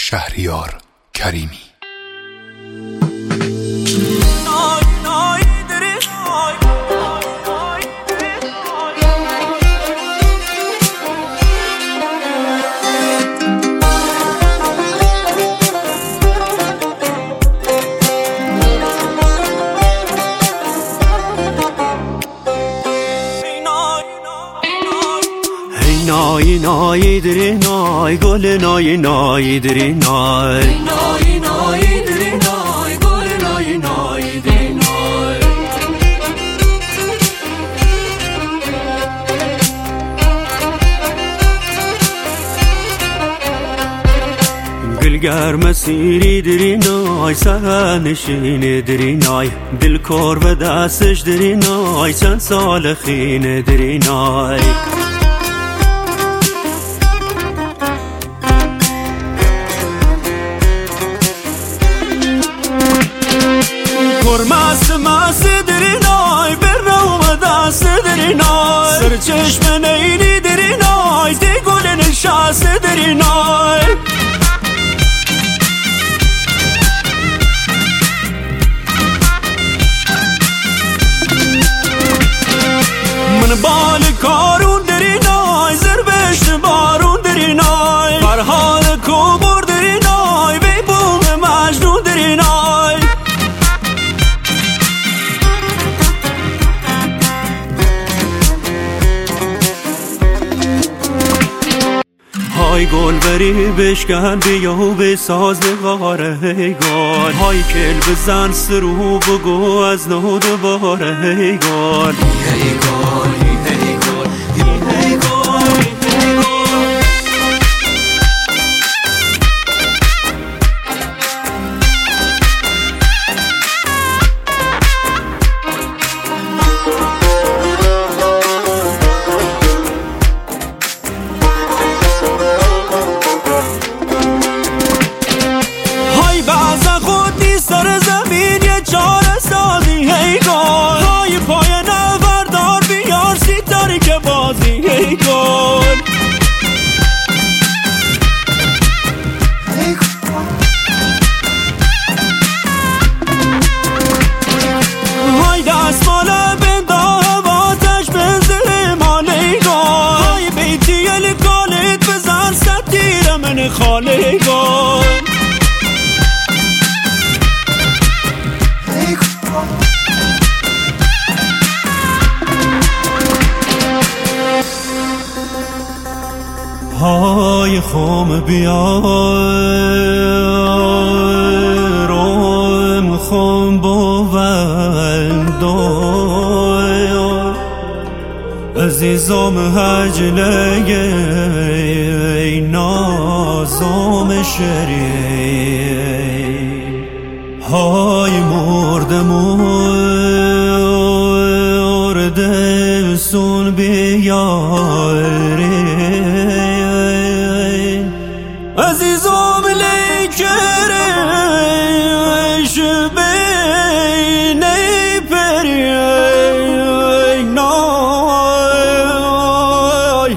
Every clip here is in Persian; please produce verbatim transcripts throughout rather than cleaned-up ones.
شهریار کریمی. نای نای دری نای گل نای نای دری نای نای نای دری نای گل نای نای دری نای گلگر مسیری دری نای سرنشین دری نای دل کار و دستش دری نای چند سال خین دری نای مست مست دری نای بر روم دست دری نای سر چشم نیلی دری نای دی گل نشست دری نای من بال کارون دری نای زربشت بارون دری نای فرحال کوبور دری نای بی بوم مجنون دری نای های گل بری بشکن بیا و بساز نقاره ای گل های کل بزن سرو بگو از نو دوباره ای گل ای گل ای گل ای گل سر زمین یه چاره سازی هی گل های پای نوردار بیار سیتاری که بازی هی گل های دست مالا بندا واتش بنزل مالی گل های بیتی الکالت بزن ستیر من خاله گل های خم بیارم خم بوندای عزیزم هجله نازم شری های مرده مرده سون بیاری عزیزم لیکرش بین پری نای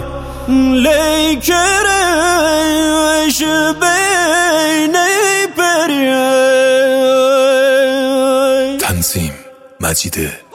لیکرش بین پری. تنظیم مجید